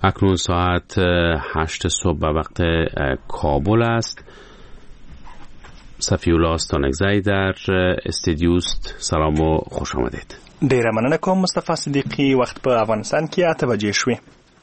اکنون ساعت 8 صبح به وقت کابل است. صفی‌الله استانکزی در استودیوست. سلام و خوش آمدید. ډیره مننه کوم مصطفی صدیقی. وخت په افغانستان کې 8 بجې شوې.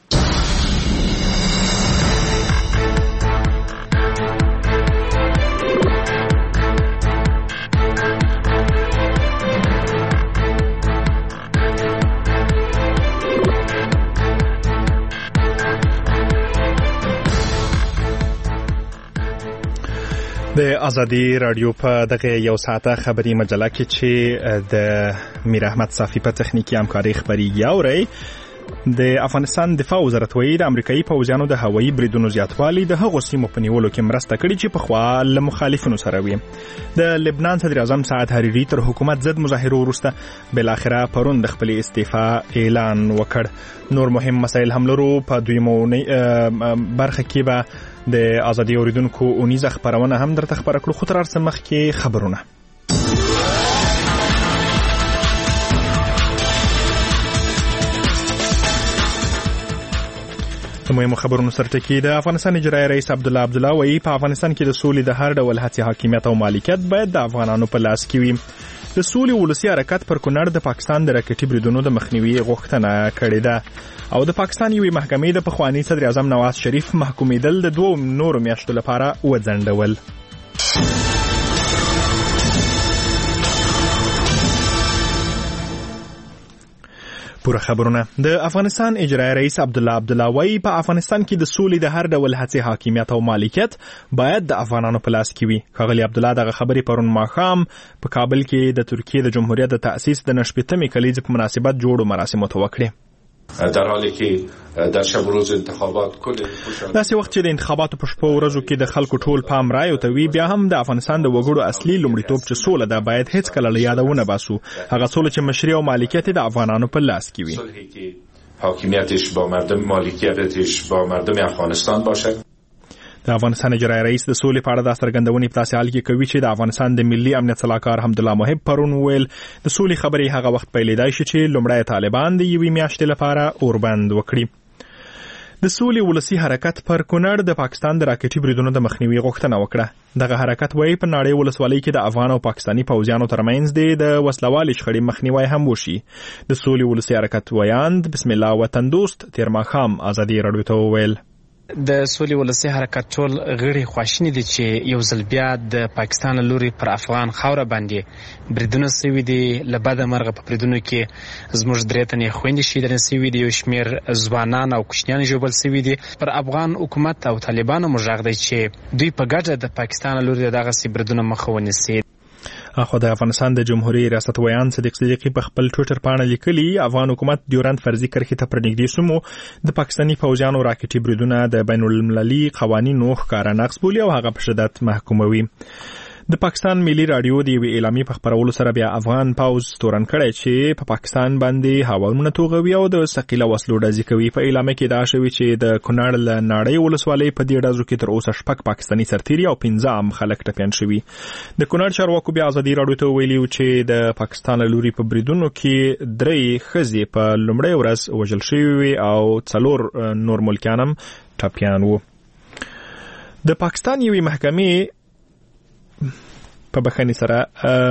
د ازادي رادیو په دغه یو ساعته خبري مجله کې چې د میر احمد صافی په تخنیکی همکاري خبريږي اوري. د افغانستان دفاع وزارت وایي د امریکایي پوځیانو د هوایي بریدونو زیاتوالی د هغو سیمو په نیولو کې مرسته کړې چې پخوا له مخالفینو سره وي. د لبنان صدر اعظم سعد حریری تر حکومت ضد مظاهرو وروسته بلاخره پرون د خپل استعفا اعلان وکړ. نور مهم مسایل هم لرو. په دویمه برخه کې به د ازادي اوریدونکو اونیزه خبرونه هم درته خبر کړو. خو تر څو مخکې خبرونه. د مهمو خبرونو سرټکی د افغانستان اجرایي رئیس عبدالله وایي په افغانستان کې د سولې د هر ډول هڅې حاکمیت او مالکیت باید د افغانانو په لاس کې وي. د سولې ولسی حرکت پر کونړ د پاکستان د راکټي بریدونو د مخنیوي غوښتنه کړې ده او د پاکستان یوې محکمې د پخوانی صدر اعظم نواز شریف محکومیدل د 2 نورو میاشتو لپاره وځنډول. پوره خبرونه. د افغانستان اجرایي رئیس عبدالله وایي په افغانستان کې د سولې د هر ډول هڅې حاکمیت او مالکیت باید د افغانانو په لاس کې وي. ښاغلي عبدالله دغه خبرې پرون ماښام په کابل کې د ترکیې د جمهوریت د تأسیس د 90مې کلیزې په مناسبت جوړو مراسمو ته وکړې. در حالی که در شب روز انتخابات کل داسې وخت چې د انتخاباتو په شپو ورځو کې د خلکو ټول پام رایو ته وي، بیا هم د افغانستان د وګړو اصلي لومړیتوب چې سوله ده باید هیڅ کله له یاده ونه باسو. هغه سوله چې مشري او مالکیت د افغانانو په لاس کې وي. حاکمیتش با مردم، مالکیتش با مردم افغانستان باشه. د افغانستان اجرایي رئیس د سولې په اړه د څرګندونې په داسې حال کې کوي چې د افغانستان د ملي امنیت صلاحکار حمدالله محب پرون ویل د سولې خبرې هغه وخت پیلېدای شي چې لومړی طالبان د یوې میاشتې لپاره اوربند وکړي. د سولې ولسی حرکت پر کونړ د پاکستان د راکټي بریدونو د مخنیوي غوښتنه وکړه. دغه حرکت وایي په ناړۍ ولسوالۍ کې د افغان او پاکستاني پوځیانو ترمنځ د وسلوالې شخړې مخنیوي هم وشي. د سولې ولسی حرکت ویاند بسم الله وطن دوست تیر ماښام ازادي رادیو ته وویل د سولې ولسی حرکت ټول غړي خواشیني دي چې یو ځل بیا د پاکستان لوري پر افغان خاوره باندې بریدونه سوي دي. له بده مرغه په بریدونو کې زموږ درې تنې خويندې شهیدانې سوي دي، یو شمېر ځوانان او کوچنیان ژوبل سوي دي. پر افغان حکومت او طالبانو مژغ دی چې دوی په ګډه د پاکستان لوري دغه بریدونه مخه ونیسي. خو د افغانستان د جمهوریت ریاست ویان صدیق صدیقی په خپل ټویټر باندې لیکلي افغان حکومت ډیورند فرضي کرښې ته پرنګدې سمو د پاکستاني فوجانو راکټي بریدونه د بین المللي قوانینو ښکارا نقض بولي او هغه په شدت محکوموي. د پاکستان ملي رادیو د یوې اعلامیې په خبرولو سره بیا افغان پوځ تورن کړی چې په پاکستان باندې هوایونه توغوي او د ثقيله وسلو ډزې کوي. په اعلامیه کې دا شوی چې د کونړ له ناړۍ ولسوالۍ په دې ډزو کې تر اوسه 6 پاکستاني سرتیري او 15 عام خلک ټپیان شوي. د کونړ چارواکو بیا ازادي رادیو ته ویلي چې د پاکستان لوري په بریدونو کې 3 ښځې په لومړۍ ورځ وژل شوي او 4 نور ملکیان هم ټپیان وو. د پاکستان یوې محکمې په بخښنې سره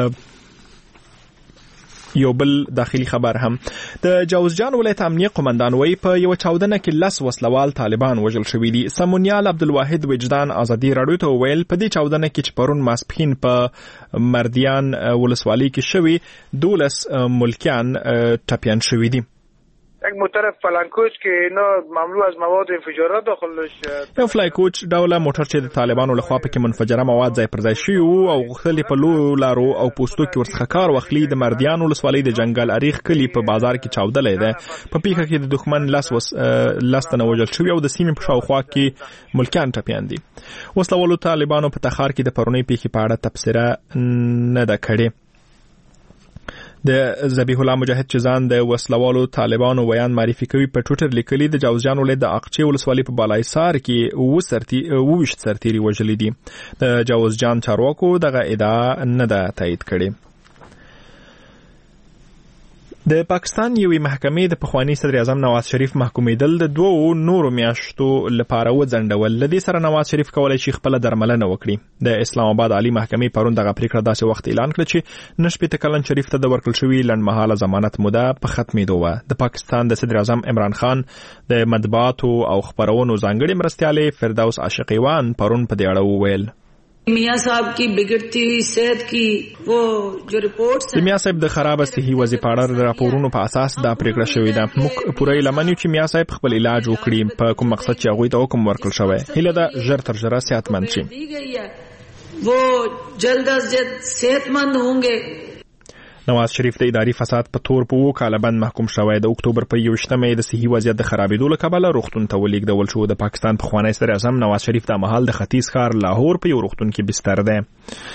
یو بل داخلي خبر هم د جوزجان ولایت امنیه قومندان وایي په یو چاودنه کې 10 وسلوال طالبان وژل شوي دي. سمونیال عبدالواحد وجدان ازادي رادیو ته ویل په دې چاودنه کې چې پرون ماسپښین په مردیان ولسوالۍ کې شوي 12 ملکیان ټپیان شوي دي. یک موتر فلانکوچ که اینا مملو از مواد انفجارات داخلش یو فلایکوچ ډوله موټر چې د طالبانو لخوا پکې منفجره مواد ځای پر ځای شوي او غوښتل په لارو او پوسټو کې ورڅخه کار واخلي. د مردیان ولسوالۍ د جنگل اریخ کلی په بازار کې چاودلې ده. په پیښه کې د دښمن لاس تنه وژل شوي او د سیمې په شاوخوا کې ملکیان ټپیان دي. وسلوالو طالبانو په تخار کې د پرونی پیښې په اړه تبصره نه ده کړې. د ذبیح الله مجاهد چې ځان د وسلوالو طالبانو ویان معرفي کوي په ټویټر لیکلي د جوزجان ولایت د اقچې ولسوالۍ په بالایسار کې 20 سرتیري وژلي دي. د جوزجان چارواکو دغه ادعا نه ده تایید کړې. د پاکستان یوې محکمې د پخوانی صدر اعظم نواز شریف محکومیدل د 2 نورو میاشتو لپاره وځنډول. لدې سره نواز شریف کولای شي خپل درملنه وکړي. د اسلام آباد عالی محکمې پرون دغه پریکړه داسې وخت اعلان کړ چې 90 کلن شریف ته د ورکړل شوی لنډمهاله ضمانت موده په ختمېدو وه. د پاکستان د صدر اعظم عمران خان د مطبوعاتو او خبرونو ځانګړي مرستیاله فردوس عاشقیوان پرون په دې اړه وویل. मियां साहब की बिगड़ती हुई सेहत की वो जो रिपोर्ट्स मियां साहब د خراب صحي وضعیت په اړه د راپورونو په اساس دا پریکړه شوې ده. موږ پوره لمنیو چې میاں صاحب خپل علاج وکړي په کوم مقصد چې هغه ته حکم ورکړل شوی. هله دا ژر تر ژره صحتمند شي. वो जल्द از جلد صحتمند होंगे. نواز شریف د اداري فساد په تور په 2 کال بند محکوم شوی. د اکتوبر په 21مه د صحي وضعیت د خرابېدو له کبله روغتون ته ولېږدول شو. د پاکستان پخوانی صدر اعظم نواز شریف د مهال د ختیځ ښار لاهور په یو روغتون کې بستر دی.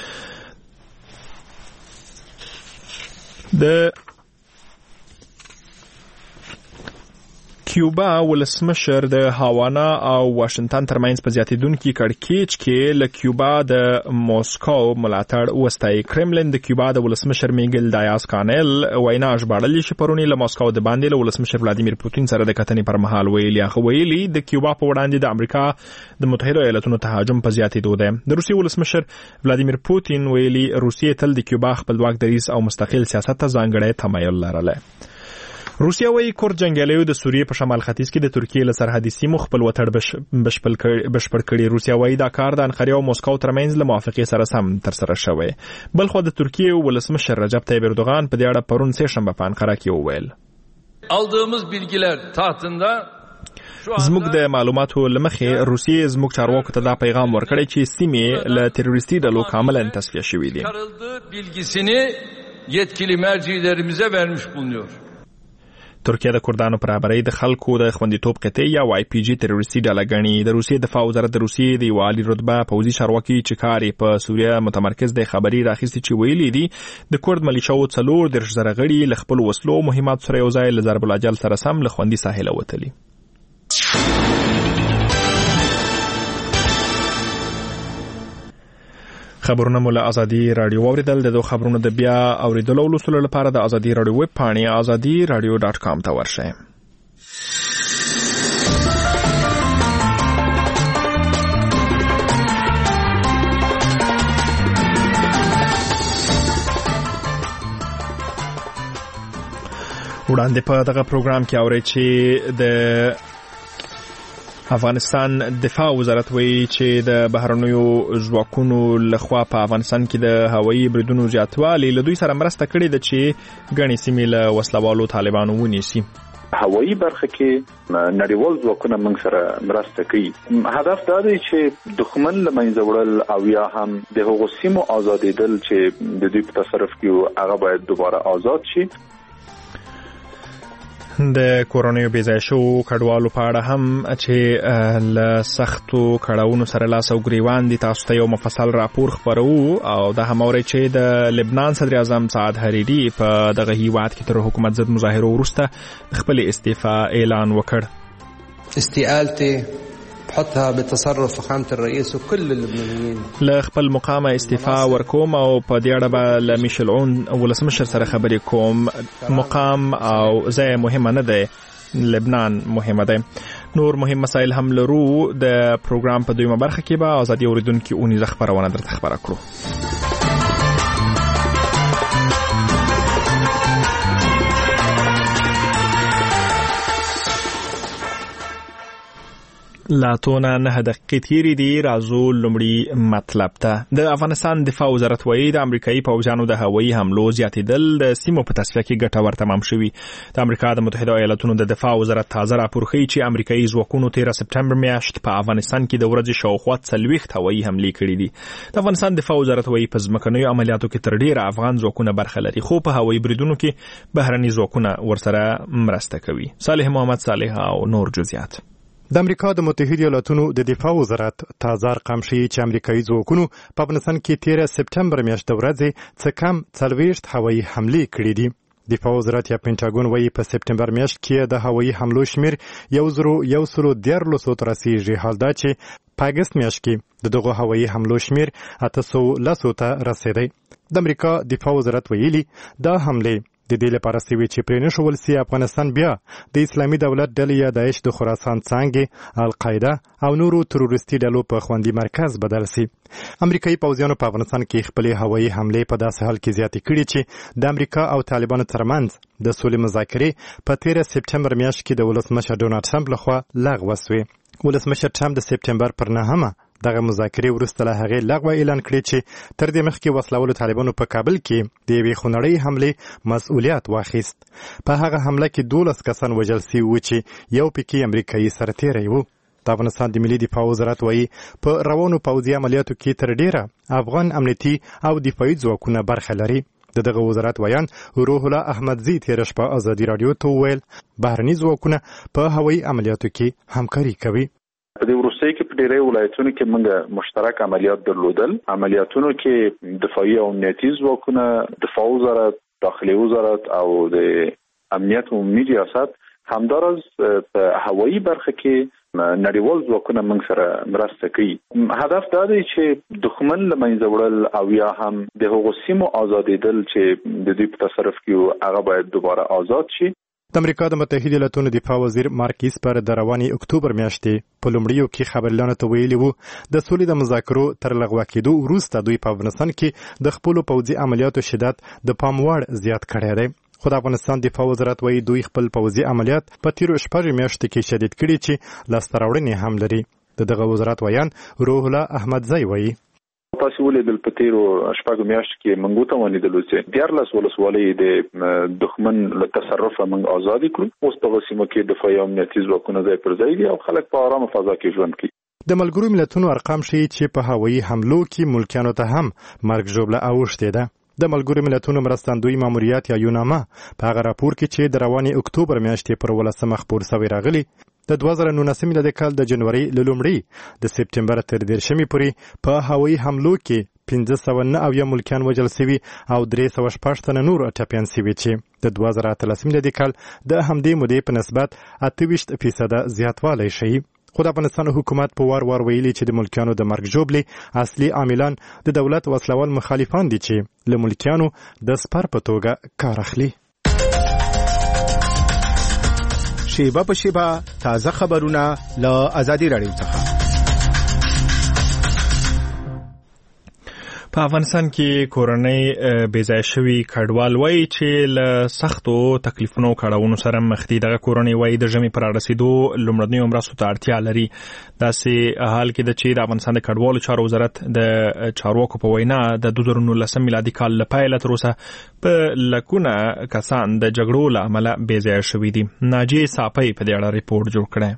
د کیوبا ولسمشر د هاوانا او واشنگټن ترمنځ په زیاتېدونکي کړکېچ کې له کیوبا د موسکو ملاتړ وستایي. کرملین د کیوبا د ولسمشر میګل دایاز کانل وینا ژباړلې چې پرونی له موسکو د باندې له ولسمشر ولادیمیر پوتین سره د کتنې پر مهال ویلي د کیوبا په وړاندې د امریکا د متحده ایالاتونو تهاجم په زیاتېدو ده. د روسیې ولسمشر ولادیمیر پوتین ویلي روسیې تل د کیوبا خپلواک دریځ او مستقل سیاست ته ځانګړی تمایل لرلی. روسیا وايي کورد جنگیالیو د سوریې په شمال ختیځ کې د ترکیې له سرحدي سیمو خپل وتړ بشپړ کړي. روسیا وايي دا کار د انقره او موسکو ترمنځ له موافقې سره سم ترسره شوی. بل خو د ترکیې ولسمشر رجب طیب اردوغان په دې اړه پرون سه شنبه په انقره کې وویل. aldığımız bilgiler tahtında زموږ د معلوماتو لمخې روسیې زموږ چارواکو ته دا پیغام ورکړی چې سیمې له تروریستي ډلو کاملا تصفیه شوې دي. bilgisini yetkili mercilerimize vermiş bulunuyor. ترکیه د کردانو پر برابرۍ د خلکو د خوندیتوب قطعي یا واي پی جی تروریستي ډله ګڼي. د روسیې دفاع وزارت د روسیې د عالی رتبه پوځي چارواکي چې کار په سوریه متمرکز د خبري راخیستي چې ویلي دي د کورد ملیشاو 4 غړي له خپل وسلو مهمات سره یو ځای له ضرب الاجل سره سم له خوندي ساحل وتلي. خبرونه مو له ازادي رادیو اوریدل. د خبرونو د بیا اوریدلو لوستلو لپاره د ازادي رادیو ویب پاڼې azadiradio.com ته ورشئ. وړاندې په دغه پروګرام کې اورئ چې د افغانستان دفاع وزارت وایي چې د بهرنیو ځواکونو لخوا په افغانستان کې د هوایي بریدونو زیاتوالی له دوی سره مرسته کړې ده چې ګڼې سیمې له وسلوالو طالبانو ونیسي. هوایي برخه کې نړیوال ځواکونه موږ سره مرسته کوي. هدف دا دی چې دښمن له منځه وړل او یا هم د هغو سیمو آزادېدل چې د دوی په تصرف کې هغه باید دوباره آزاد شي. د کورونیو بېځای شو کډوالو په اړه هم چې له سختو کړاوونو سره لاس او ګریوان دي تاسو ته یو مفصل راپور خپروو او دا هم اورئ چې د لبنان صدر اعظم سعد حریری په دغه هیواد کې تر حکومت ضد مظاهرو وروسته خپل استعفا اعلان وکړ. استقالتي بحطها بتصرف فخامة الرئيس وكل اللبنانيين. له خپل مقامه استعفا ورکوم او په دې اړه به له میشل عون ولسمشر سره خبرې کوم. مقام او ځای مهمه نه ده، لبنان مهمه ده. نور مهم مسائل هم لرو. د پروګرام په دویمه برخه کې به ازادي اوریدونکو اونیزه خبرونه درته خبره کړو. لاتونه 9 دقیقې تیرې دي. راځو لومړی مطلب ته. د افغانستان دفاع وزارت وایي د امریکایي پوځیانو د هوایي حملو زیاتېدل د سیمو په تصفیه کې ګټور تمام شوي. د امریکا د متحده ایالاتونو د دفاع وزارت تازه راپور ښیي چې امریکایي ځواکونو 13 سپټمبر میاشت په افغانستان کې د ورځې شاوخوا 40 هوایي حملې کړې دي. د افغانستان دفاع وزارت وایي په ځمکنیو عملیاتو کې تر ډیره افغان ځواکونه برخه لري، خو په هوایي بریدونو کې بهرني ځواکونه ورسره مرسته کوي. صالح محمد صالح او نور جزئیات. د امریکا د متحده ایالاتونو د دفاع وزارت تازه رقم ښیي چې امریکایي ځواکونو په افغانستان کې 13 سپټمبر میاشت د ورځې څه کم 40 هوایي حملې کړې دي. دفاع وزارت یا پینټاګون وایي په سپټمبر میاشت کې د هوایي حملو شمیر 1113 ته رسیږي، حال دا چې په اګست میاشت کې دغه هوایي حملو شمیر 810 ته رسیدي. د امریکا دفاع وزارت ویلي دا حمله د دې لپاره سوي چې پرې نشول سي افغانستان بیا د اسلامي دولت ډلې یا داعش د خراسان څانګې القاعده او نورو تروریستي ډلو په خوندي مرکز بدل سي. امریکایي پوځیانو په افغانستان کې خپلې هوایي حملې په داسې حال کې زیاتې کړې چې د امریکا او طالبانو ترمنځ د سولې مذاکرې په 13 سپټمبر میاشت کې د ولسمشر ډونالډ ټرمپ لخوا لغوه شوې. ولسمشر ټرمپ د سپټمبر پر 9 دغه مذاکرې وروسته له هغې لغوه اعلان کړی چې تر دې مخکې وسلوالو طالبانو په کابل کې د یوې خونړۍ حملې مسؤلیت واخیست. په هغه حمله کې 12 کسان وژل سوي وو چې یو پکې امریکایي سرتیری و. د افغانستان د ملي دفاع وزارت وایي په روانو پوځي عملیاتو کې تر ډیره افغان امنیتي او دفاعي ځواکونه برخه لري. دغه وزارت ویان روح الله احمدزي تېره شپه ازادي راډیو ته وویل بهرني ځواکونه په هوایي عملیاتو کې همکاري کوي. په دې وروستۍ کې په ډېرې ولایتونو کې موږ مشترک عملیات درلودل. عملیاتونو کې دفاعي او امنیتي ځواکونه، دفاع وزارت، داخلي وزارت او د امنیت عمومي ریاست همدارز په هوایي برخه کې نړیوال ځواکونه موږ سره مرسته کوي. هدف دا دی چې دښمن له منځه وړل او یا هم د هغو سیمو آزادېدل چې د دوی په تصرف کې هغه باید دوباره آزاد شي. د امریکا د متحده ایالاتونو دفاع وزیر مارک اسپر د روانې اکتوبر میاشتې په لومړیو کې خبرلیانو ته ویلي وو د سولې د مذاکرو تر لغوه کېدو وروسته دوی په افغانستان کې د خپلو پوځي عملیاتو شدت د پام وړ زیات کړی دی. خو د افغانستان دفاع وزارت وایي دوی خپل پوځي عملیات په تیرو 6 میاشتو کې شدید کړي چې لاسته راوړنې هم لري. دغه وزارت ویان روح الله احمدزي وایي تاسو ولیدل په تیرو 6 میاشتو کې موږ ته ولیدل چې 14 ولسوالۍ د دښمن له تصرفه موږ آزاد کړو. اوس په سیمه کې دفاعي امنیتي ځواکونه ځای پر ځای دي او خلک په آرامه فضا کې ژوند کوي. د ملګرو ملتونو ارقام ښیي چې په هوایي حملو کې ملکیانو ته هم مرګ ژوبله اوښتې ده. د ملګرو ملتونو مرستندوی ماموریت یا یوناما په هغه راپور کې چې د روانې اکتوبر میاشتې پر 18 خپور شوی راغلی د 2019 میلادي کال د جنوري له لومړۍ د سپټمبر تر 10 پورې په هوایي حملو کې 509 ملکیان وژل شوي او 316 تنه نور ټپیان شوي چې د 2013 میلادي کال د همدې مودې په نسبت 28% زیاتوالی ښیي. خو د افغانستان حکومت په وار ویلي چې د ملکیانو د مرګ ژوبلې اصلي عاملان د دولت وسلوال مخالفان دي چې له ملکیانو د سپر په توګه کار اخلي. شیبه په شیبه تازه خبرونه له ازادي راډیو څخه. په افغانستان کې کورنۍ بیځای شوي کډوال وایي چې له سختو تکلیفونو کړاوونو سره مخ دي. دغه کورنۍ وایي د ژمي پر رسیدو لومړنیو مرستو ته اړتیا لري. داسې حال کې د چې د افغانستان د کډوالو چارو وزارت د چارواکو په وینا د 2019 میلادي کال له پیله تر اوسه په لکونه کسان د جګړو له امله بیځای شوي دي. ناجیه صافی په دې اړه ریپورت جوړ کړی.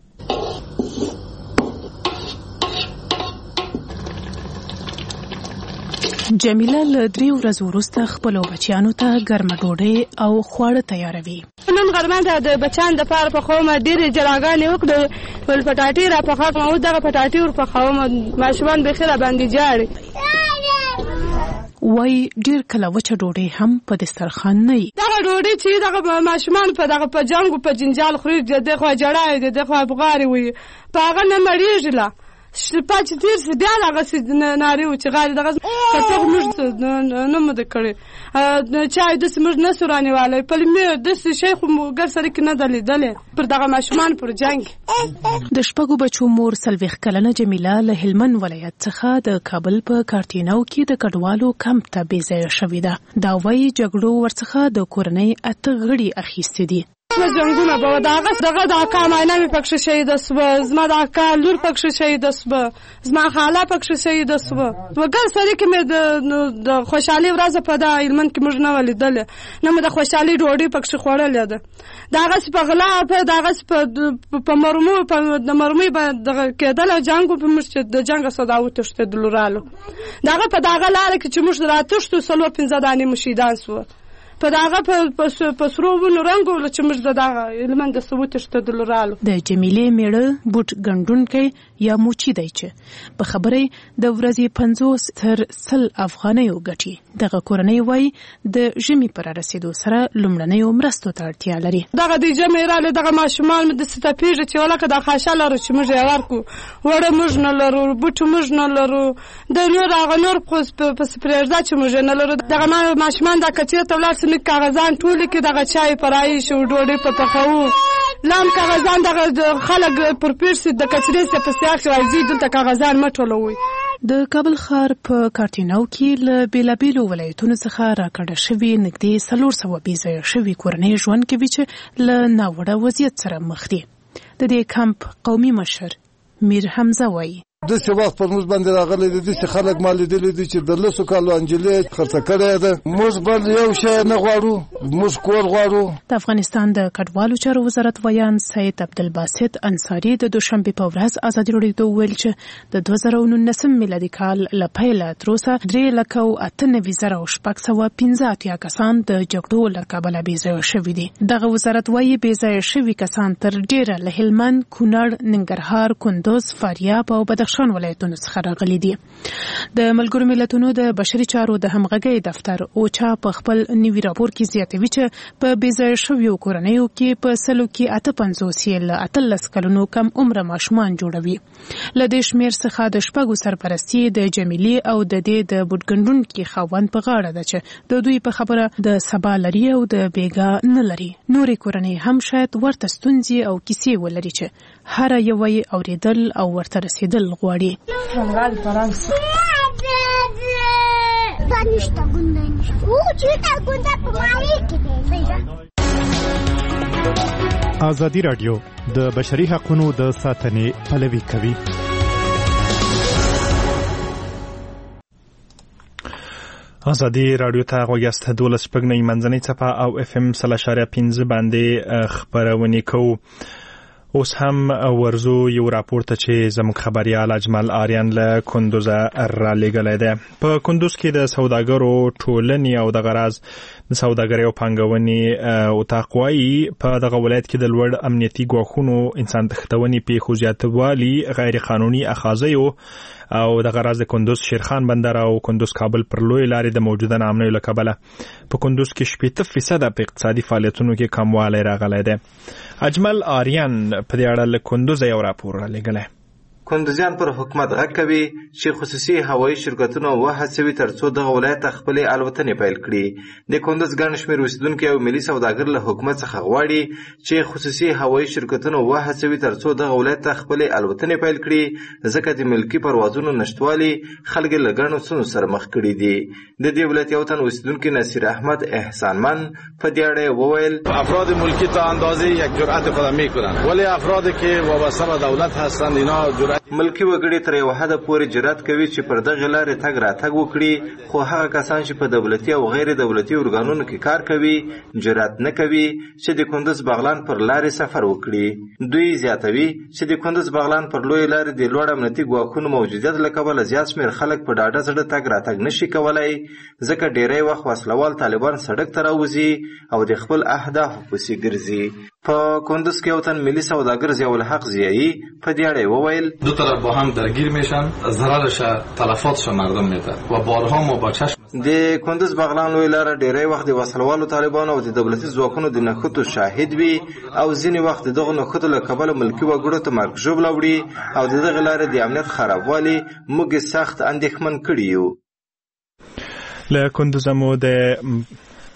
جمیله له 3 ورځو وروسته خپلو بچیانو ته ګرمه ډوډۍ او خواړه تیاروي. نن غرمه د بچیانو دپاره پخوم ډېرې جلاګانې وکړې ول پټاټې را پخوم او دغه پټاټې ور پخوم ماشومان بخیر باندې جاړي. وای ډیر کله وچه ډوډۍ هم په دسترخوان نه وي. دغه ډوډۍ چې دغه ماشومان په دغه په جنګ په جنجال خوري د خو جړای د خو بغاري وي په هغه نه مړیږي لا پاتې تیر سي بیا هغه ناري و چې غالي دغه کته موږ نه مده کړي چای د سمج نه سورانیواله په لمه د شیخ ګر سره کې نه دلیدلې پر دغه ماشومان پر جنگ. د شپږو بچو مور سلويخ کلنه جمیله له هلمند ولایت څخه د کابل په کارتینو کې د کډوالو کمپ ته بیځای شوې ده. دا وایي جګړو ورڅخه د کورنۍ اته غړي اخیستې دي. جنگونه به دغه د اکا ماینه مې پکښې شهیده سوه، زما د اکا لور پکښې شهیده سوه، زما خاله پکښې شهیده سوه. وګر سړي کې مې د خوشحالۍ ورځ په دا هلمند کې موږ نه ولیدلې، نه مې د خوشحالۍ ډوډۍ پکښې خوړلې ده. د هغسې په غلا د هغسې په مرمو د مرمۍ به دغه کېدله جنګ په موږ چې د جنګه سودا وتښتېدلو رالو. د هغه په دغه لاره کې چې موږ راتښتو 4-5 دانې مو شهیدان سوه. په دغه په سرو ونو رنګ ول چې موږ دغه هلمند د ثبوت شتدل رالو. د جمیلې میړه بوټ ګندونکي یا موچی دی چې په خبرې د ورځې 50 تر 100 افغانۍ وګټي. دغه کورنۍ وای د ژمي پر رسیدو سره لومړنۍ مرستو ته اړتیا لري. دغه د ژمي رااله دغه ماشومان د ستپیږي چې ولکه د خاصه لرو چې موږ یې ورکو وړه موږ نه لرو بوټ موږ نه لرو د نور هغه نور په سپریزدا چې موږ نه لرو. دغه ماشومان د کچې ته ولر پلاستیک کاغذان ټول کې دغه چای پرای شو ډوډۍ په پخو لام کاغذان دغه خلک پر پیرس د کچرې په سیاق راځي دلته کاغذان مټولوي. د کابل ښار په کارتیناو کې له بیلابیلو ولایتونو څخه راکړه شوي نږدې 400 بېځایه شوي کورنۍ ژوند کوي چې له ناوړه وضعیت سره مخ دي. د دې کمپ قومي مشر میر حمزه وایي داسې وخت پر موږ باندې راغلی دی داسې خلک ما لیدلی دي چې د 10 کالو انجلۍ خرڅه کړې ده. موږ بل یو شی نه غواړو، موږ کور غواړو. د افغانستان د کډوالو چارو وزارت ویان سید عبدالباسط انصاري د دوشنبه په ورځ ازادي راډیو ته وویل چې د 2019 میلادي کال له پیله تر اوسه 3,98,615 کسان د جګړو له کبله بېځایه شوي دي. دغه وزارت وایي بېځایه شوي کسان تر ډیره له هلمند، کونړ، ننګرهار، کندوز، فاریاب او بدخشان ولایتونو څخه راغلي دي. د ملګرو ملتونو د بشري چارو د همغږۍ دفتر اوچا په خپل نوي راپور کې زیاتوي چې په بېځایه شویو کورنیو کې په سلو کې 58 له 18 کلونو کم عمره ماشومان جوړوي. له دې شمېر څخه د شپږو سرپرستي د جمیلې او د دې د بوډګنډونکي خاوند په غاړه ده چې د دوی په خبره د سبا لري او د بیګا نه لري. نورې کورنۍ هم شاید ورته ستونزې او کیسې ولري چې هر یو یې اوریدل او ورته رسیدل غواړي. ازادي راډیو د بشري حقوقو د ساتنې پلوي کوي. ازادي راډیو ته غوږیاست. 12 شپږنۍ منځنۍ څپه او FM 0.5 باندې خبرونه کوو. اوس هم ورزو یو راپور ته چې زموږ خبريال اجمل آریان له کندوز را لېږلی دی. په کندوز کې د سوداګرو ټولنې او د غراز د سوداګرۍ او پانګونې اتاق وایي په دغه ولایت کې د لوړ امنیتي ګواښونو، انسان تښتونې پیښو زیاتوالي، غیر قانوني اخاذیو او د غراز د کندوز شیرخان بندر او کندوز کابل پر لوی لارې د موجوده ناامنیو له کبله په کندوز کې 70% په اقتصادي فعالیتونو کې کموالی راغلی دی. اجمل آریان په دې اړه له کندوز یو راپور را لېږلی. کندوزیان پر حکومت غږ کوي چې خصوصي هوایي شرکتونه وهڅوي ترڅو دغه ولایت خپلې الوتنې پیل کړي. د کندوز ګڼ شمېر اوسېدونکي او ملي سوداګر له حکومت څخه غواړي چې خصوصي هوایي شرکتونه وهڅوي ترڅو دغه ولایت خپلې الوتنې پیل کړي، ځکه د ملکي پروازونو نشتوالي خلک له ګڼو ستونزو سره مخ کړي دي. د دې ولایت یو تن اوسېدونکي نصیر احمد احسانمن په دې اړه وویل افراد ملکی تا اندازه یک جرأت خود میکنند، ولی افرادی که وابسته به دولت هستند اینا جرأت ملکی وګړي تر یو حده پورې جرأت کوي چې پر دغه لارې تګ راتګ وکړي، خو هغه کسان چې په دولتي او غیر دولتي ارګانونو کې کار کوي جرأت نه کوي چې د کندوز بغلان پر لارې سفر وکړي. دوی زیاتوي چې د کندوز بغلان پر لوی لارې د لوړ امنیتي ګواښونو موجودیت له کبله زیات شمېر خلک په ډاډه زړه تګ راتګ نشي کولی، ځکه ډیری وخت وسلوال طالبان سړک ته راوځي او د خپل اهدافو پسې ګرځي. په کندوز کې یو تن ملي سوداګر ضیاءالحق ضیایی په دې اړه وویل دو طرف با هم درگیر میشن، ضررش تلفاتش مردم میده و بارها ما با چشم د کندوز بغلان لوی لاره ډیری وخت د وسلوالو طالبانو او د دولتي ځواکونو د نښتو شاهد وي او ځینې وخت دغه نښتو له کبله ملکي وګړو ته مرګ ژوبله وړي او د دغه لارې د امنیت خرابوالي موږ سخت اندېښمن کړي یو. له کندوز مو د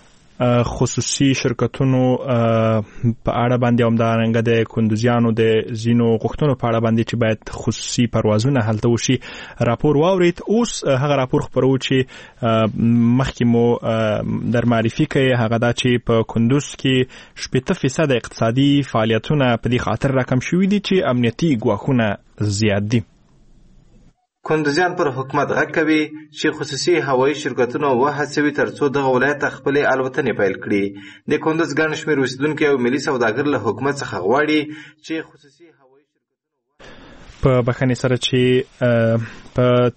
خصوصي شرکتونو په اړه باندې همدارنګه د کندوزیانو د ځینو غوښتنو په اړه باندې چې باید خصوصي پروازونه هلته وشي راپور واورید. اوس هغه راپور خپرو چې مخکې مو در معرفي کوي، هغه دا چې په کندوز کې 70% اقتصادي فعالیتونه په دې خاطر راکم شوي دي چې امنیتي ګواښونه زیات دي. کندوزیان پر حکومت غږ کوي چې خصوصي هوایي شرکتونه وهڅوي ترڅو دغه ولایت خپلې الوتنې پیل کړي. د کندوز ګڼ شمېر اوسېدونکي او ملي سوداګر له حکومت څخه غواړي چې خصوصي هوایي شرکتونه په بخښنې سره چې په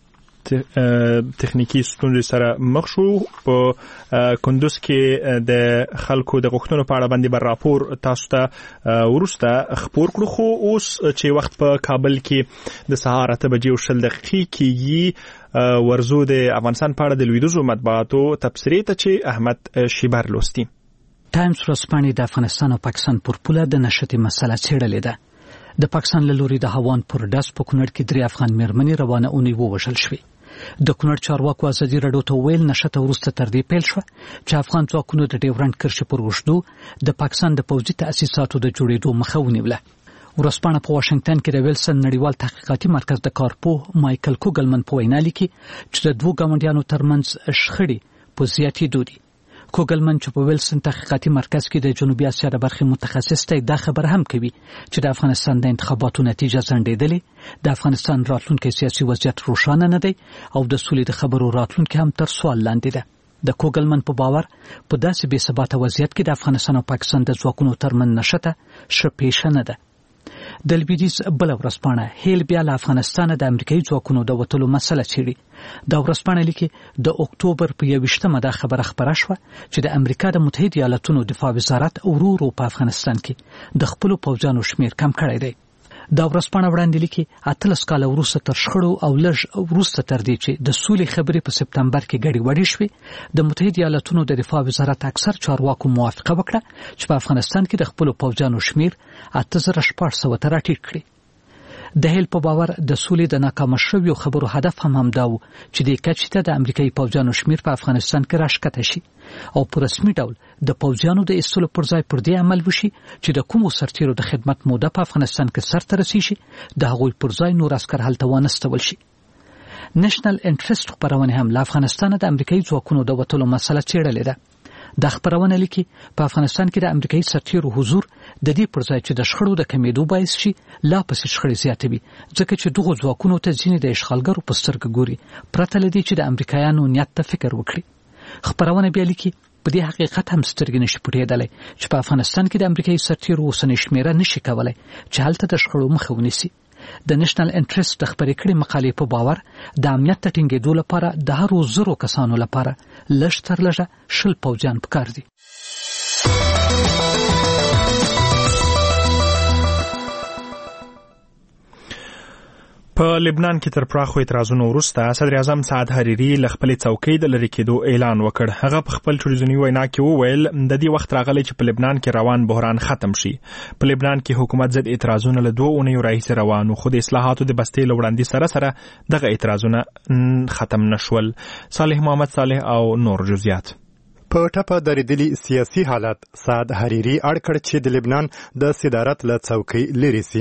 تخنیکی ستونزې سره مخ شو. په کندوز کې د خلکو د غوښتنو په اړه باندې بر راپور تاسو ته وروسته خپور کړو، خو اوس چې وخت په کابل کې د سهار 8 بجې 0 دقیقې کېږي ورزو د افغانستان په اړه د لویدیځو مطبوعاتو تبصرې ته چې احمد شیبر لوستي. ټایمز ورځپاڼې د افغانستان او پاکستان پر پوله د نشټې مسله څېړلې ده. د پاکستان له لوري د هوان پر ډز په کونړ کې 3 افغان مېرمنې روانه اونۍ ووژل شوې. د کونړ چارواکو ازادي راډیو ته ویل نشته ورسته تر دې پیل شو چې افغان ځواکونو د ډیورنډ کرښې پر اوږدو د پاکستان د پوځي تاسیساتو د جوړېدو مخه ونیوله. ورځپاڼه په واشنگټن کې د ویلسن نړیوال تحقیقاتي مرکز د کارپوه مایکل کوګلمن په وینا لیکي چې د دوه ګاونډیانو ترمنځ شخړې په زیاتېدو دي. کوګلمن چې په ویلسن تحقیقاتي مرکز کې د جنوبي اسیا د برخې متخصص دی دا خبر هم کوي چې د افغانستان د انتخاباتو نتیجه ځنډېدلې، د افغانستان راتلونکي سیاسي وضعیت روښانه نه دی او د سولې د خبرو راتلونکي هم تر سوال لاندې ده. د کوګلمن په باور په داسې بې ثباته وضعیت کې د افغانستان او پاکستان د ځواکونو ترمنځ نشته ښه پیښه نه ده. د لویدیځ بل ورځپاڼه هیل بیا له افغانستان د امریکایي ځواکونو د وتلو مسله څېړي. دا ورځپاڼه لیکي د اکتوبر په 21مه دا خبره خپره شوه چې د امریکا د متحده ایالاتونو دفاع وزارت ورو ورو په افغانستان کې د خپلو پوځیانو شمیر کم کړی دی. دا ورځپاڼه وړاندې لیکي 18 کاله وروسته تر شخړو او لږ وروسته تر دې چې د سولې خبرې په سپتمبر کې ګډې وډې شوې، د متحده ایالاتونو د دفاع وزارت اکثر چارواکو موافقه وکړه چې په افغانستان کې د خپلو پوځیانو شمیر 8600 ته راټیټ کړي. د هیل په باور د سولې د ناکامه شویو خبرو هدف هم همدا و چې د کچې ته د امریکایي پوځیانو شمیر په افغانستان کې راښکته شي او په رسمي ډول د پوځیانو د ایستلو پر ځای پر دې عمل وشي چې د کومو سرتیرو د خدمت موده په افغانستان کې سرته رسیږي د هغوی پر ځای نور عسکر هلته وانستول شي. نېشنل انټرست خبرونه هم له افغانستان د امریکایي ځواکونو د وتلو مسله څېړلې ده. دا خبرونه لیکي په افغانستان کې د امریکایي سرتیرو حضور د دې پر ځای چې د شخړو د کمیدو باعث شي لا پسې شخړې زیاتوي، ځکه چې دغو ځواکونو ته ځینې د اشغالګرو په سترګه ګوري پرته له دې چې د امریکایانو نیت ته فکر وکړي. خبرونه بیا لیکي په دې حقیقت هم سترګې نشي پټېدلی چې په افغانستان کې د امریکایي سرتیرو اوسنۍ شمېره نشي کولی چې هلته د شخړو مخه ونیسي. د نېشنل انټرست د خبرې کړې مقالې په باور د امنیت د ټینګېدو لپاره د هرو 100 کسانو لپاره لږ تر لږه 20 پوځیان پکار دي. په لبنان کې تر پراخو اعتراضونو وروسته صدر اعظم سعد حریري له خپلې څوکۍ د لرې کېدو اعلان وکړ. هغه په خپل ټلویزیوني وینا کې وویل د دې وخت راغلی چې په لبنان کې روان بحران ختم شي. په لبنان کې حکومت ضد اعتراضونه له 2 اونیو راهیسې روان وو، خو د اصلاحاتو د بستې له وړاندې سره دغه اعتراضونه ختم نشول. صالح محمد صالح او نور جزئیات. په ټپه درېدلي سیاسي حالت سعد حریري اړ کړ چې د لبنان د صدارت له څوکۍ لرې سي.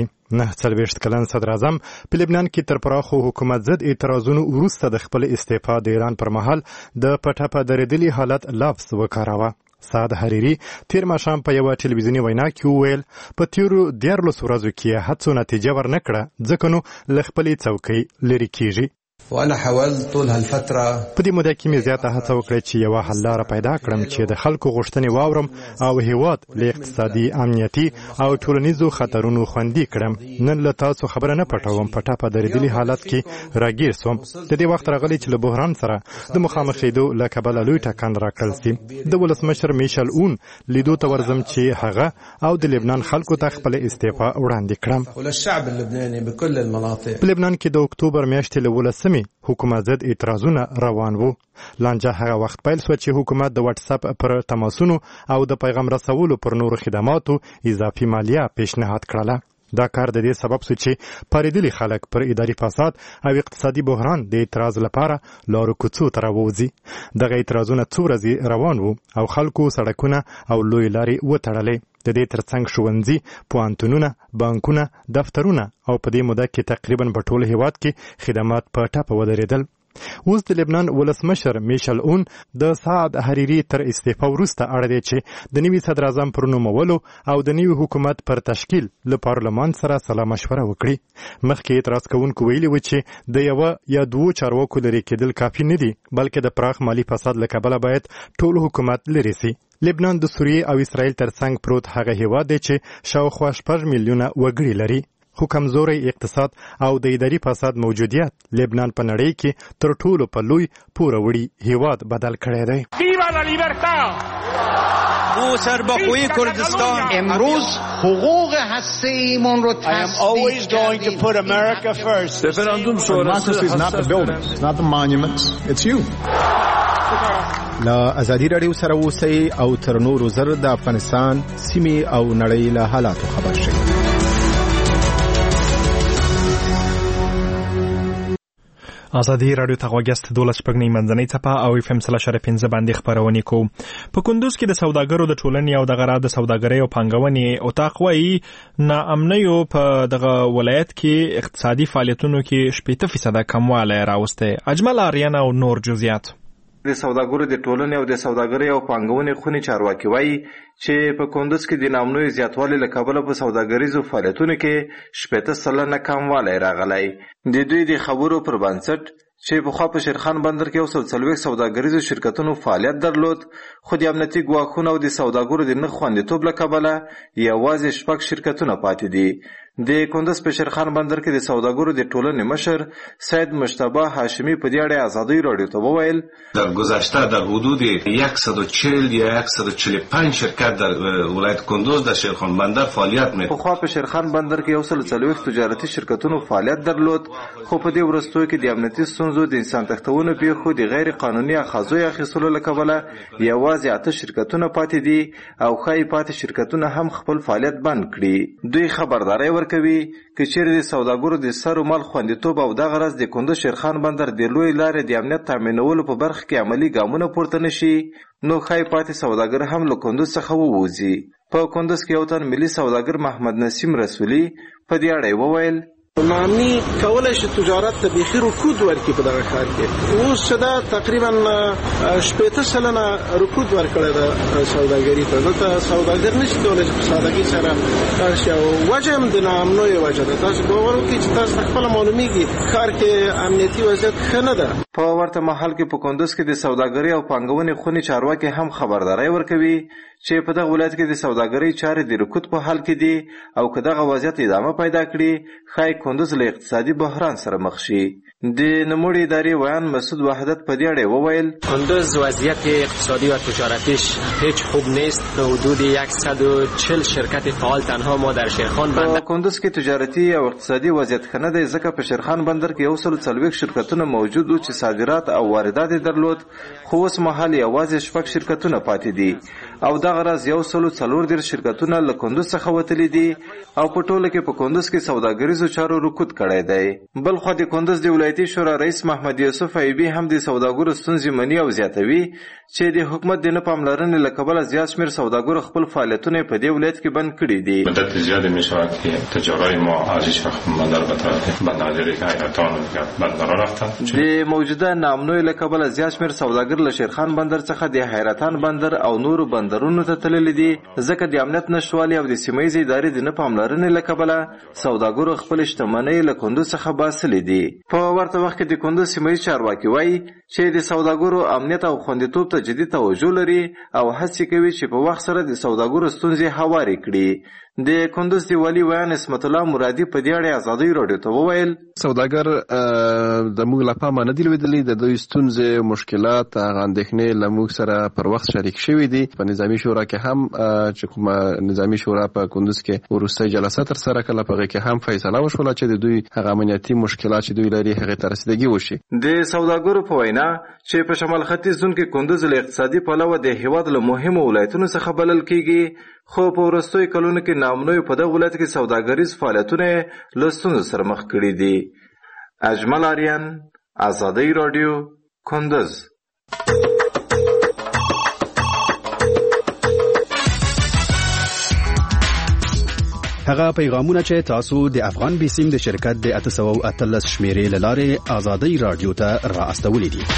49 کلن صدر اعظم په لبنان کې تر پراخو حکومت ضد اعتراضونو وروسته د خپل استعفا د اعلان پر مهال د پټه درېدلي حالت لفظ وکاراوه. سعد حریري تیر ماښام په یوه ټلویزیوني وینا کې وویل په تیرو 14 ورځو کې هڅو نتیجه ورنکړه ځکه نو له خپلې څوکۍ لرې کیږي. وانا حاولت طول هالفتره په دې موده کې مې زیاته هڅه وکړه چې یوه حل لاره پیدا کړم چې د خلکو غوښتنې واورم او هیواد له اقتصادي، امنیتي او ټولنیزو خطرونو خوندي کړم. نن له تاسو خبره نه پټوم، په ټپه درېدلي حالت کې راګیر سوم. د دې وخت راغلی چې له بحران سره د مخامخېدو له کبله لوی ټکان راکړل سي. د ولسمشر میشل اون لیدو ته ورځم چې هغه او د لبنان خلکو ته خپل استعفا وړاندې کړم. وللشعب اللبناني بكل المناطق. په لبنان کې د اکتوبر میاشتې له 11 حکومت ضد اعتراضونه روان وو. لانجه هغه وخت پیل شو چې حکومت د واتس اپ پر تماسونو او د پیغام رسولو پر نورو خدماتو اضافي مالیه پیشنهاد کړله. دا کار د دې سبب شو چې پاریدلي خلک پر اداري فساد او اقتصادي بحران د اعتراض لپاره لارو کوڅو ته راووځي. دغه اعتراضونه څو ورځې روان وو او خلکو سړکونه او لوی لارې وتړلې. د دې ترڅنګ ښوونځي، پوهنتونونه، بانکونه، دفترونه او په دې موده کې تقریبا په ټول هیواد کې خدمات په ټاپه ودرېدل. اوس د لبنان ولسمشر میشل اون د سعد حریري تر استعفا وروسته اړ دی چې د نوي صدر اعظم پر نومولو او د نوي حکومت پر تشکیل له پارلمان سره سلا مشوره وکړي. مخکې اعتراض کوونکو ویلي و چې د یوه یا دوو چارواکو لرې کېدل کافي نه دي، بلکې د پراخ مالي فساد له کبله باید ټول حکومت لرې سي. لبنان د سوریې او اسرائیل ترڅنګ پروت هغه هیواد دی چې شاوخوا 6 میلیونه وګړي لري، خو کمزوري اقتصاد او د اداري فساد موجودیت لبنان په نړۍ کې تر ټولو په لوی پوروړي هیواد بدل کړی دی. ویوا لا لیبرتا او سربخوی کردستان امروز حقوق هسته‌ایمون رو تضمین. I am always going to put America first. Referendum sonrası is not the buildings, it's not the monuments, it's you. لا ازادي راډیو سره اوسئ او تر نورو زر د افغانستان سیمې او نړۍ له حالاتو خبر شئ. ازادي رادیو ته غوښتل 12 شپږنی منځنۍ څپه او FM 3.15 باندې خبرونه کوو. په کندوز کې د سوداګرو د ټولنې او د غرا د سوداګرۍ او پنګونې او تاقوي ناامنیو په دغه ولایت کې اقتصادي فعالیتونو کې 80% کموالی راوسته. اجمل آریانا او نور جزئیات. د سوداګرو د ټولنې او د سوداګرۍ او پنګونې خونې چارواکي وایي چې په کندوز کې د ناامنیو زیاتوالي له کبله په سوداګریزو فعالیتونو کې 80% کموالی راغلی. د دوی د خبرو پر بنسټ چې پخوا په شیرخان بندر کې 140 سوداګریزو شرکتونو فعالیت درلود، خو د امنیتي ګواښونو او د سوداګرو د نه خوندیتوب له کبله یوازې 6 شرکتونه پاتې دي. د کندوز په شیرخان بندر کې د سوداګرو د ټولنې مشر سید مجتبی هاشمی په دې اړه ازادي رادیو ته وویل در گذشته در حدود 140 یا 145 شرکت در ولایت کندوز در شیرخان بندر فعالیت می‌کرد. پخوا په شیرخان بندر کې 140 تجارتي شرکتونو فعالیت درلود، خو په دې وروستیو کې د امنیتي ستونزو د انسان تښتونو پیښو د غیر قانوني اخذو اخیستلو له کبله یوازې 8 شرکتونه پاتې دي او ښایي پاتې شرکتونه هم خپل فعالیت بند کړي. دوی خبرداري کوي چې چیرې د سوداګرو د سر او مال خوندیتوب او دغه راز د کندوز شیرخان بندر د لوی لارې د امنیت تامینولو په برخه کې عملی ګامونه پورته نشي، نو ښایي پاتې سوداګر هم له کندوز څخه ووځي. په کندوز کې یو تن ملي سوداګر محمد نسیم رسولي په دې اړه وویل ناامني کولای شي تجارت ته بيخي رکود ورکړي په دغه ښار کې. اوس چې دا تقریبا 80% رکود ورکړی د سوداګرۍ ته. دلته سوداګر نشي کولی چې په سادګۍ سره کار شي او وجه هم د ناامنیو وجه ده. تاسو باور وکړئ چې تاسو خپله معلومیږي ښار کې امنیتي وضعیت ښه نه ده. په ورته مهال کې په کندوز کې د سوداګرۍ او پنګونې خونې چارواکي هم خبرداري ورکوي چې په دغه ولایت کې د سوداګرۍ چارې د رکود په حال کې دي او که دغه وضعیت ادامه پیدا کړي ښایي کندوز له اقتصادي بحران سره مخ شي. د نوموړي ادارې ویان مسعود وحدت په دې اړه وویل کندوز وضعیت اقتصادی و تجارتیش هیچ خوب نیست. به حدود 140 شرکت فعال تنها ما در شیرخان بندر. کندوز کې تجارتي او اقتصادي وضعیت ښه نه دی ځکه په شیرخان بندر کې 140 شرکتونه موجود وو چې صادرات او واردات درلود، خو اوس مهال یوازې 6 شرکتونه پاتې دي او دغه راز 140 شرکتونه له کندوز څخه وتلي دي او په ټوله کې په کندوز کې سوداګریزو چارو رکود کړی دی. بل خو د کندوز د ولایتي شورا رئیس محمد یوسف ایوبی هم د سوداګرو ستونزې مني او زیاتوي چې د حکومت د نه پاملرنې له کبله زیات شمېر سوداګرو خپل فعالیتونه په دې ولایت کې بند کړي دي. مدت زیادی می‌شود که تجارای ما از هیچ وقت بندر به طرف بندرگیری حیرتان و بندر رفتن. د موجوده ناامنیو له کبله زیات شمېر سوداګر له شیرخان بندر څخه د حیرتان بندر او نورو بندرونو ته تللي دي ځکه د امنیت نشتوالي او د سیمه‌ییزې ادارې د نه پاملرنې له کبله سوداګرو خپل شتمنۍ له کندوز څخه باسلې دي. په ورته وخت کې د کندوز سیمه‌ییز چارواکي وایي چې د سوداګرو امنیت او خوندیتوب ته جدي توجه لري او هڅې کوي چې په وخت سره د سوداګرو ستونزې هوارې کړي. د کندوز د والي ویان اسمت الله مرادي په دې اړه ازادي رادیو ته وویل سوداګر د موږ لپاره ما نه دی لیدلی د دوی ستونزې مشکلات هغه اندېښنې له موږ سره پر وخت شریک شوي دي. په نظامي شورا کې هم چې کومه نظامي شورا په کندوز کې وروستۍ جلسه تر سره کړه په هغې کې هم فیصله وشوله چې د دوی هغه امنیتي مشکلات چې دوی لري هغې ته رسیدګي وشي. د سوداګرو په وینا چې په شمال ختیځ زون کې کندوز له اقتصادي پلوه د هېواد له مهمو ولایتونو څخه بلل کېږي، خو په وروستیو کلونو کې ناامنیو په دغه ولایت کې سوداګریز فعالیتونه له ستونزو سره مخ کړي دي. اجمل آریان، ازادي رادیو، کندوز. هغه پیغامونه چې تاسو د افغان بیسیم د شرکت د 813 شمیرې له لارې ازادي رادیو ته را استولې دي.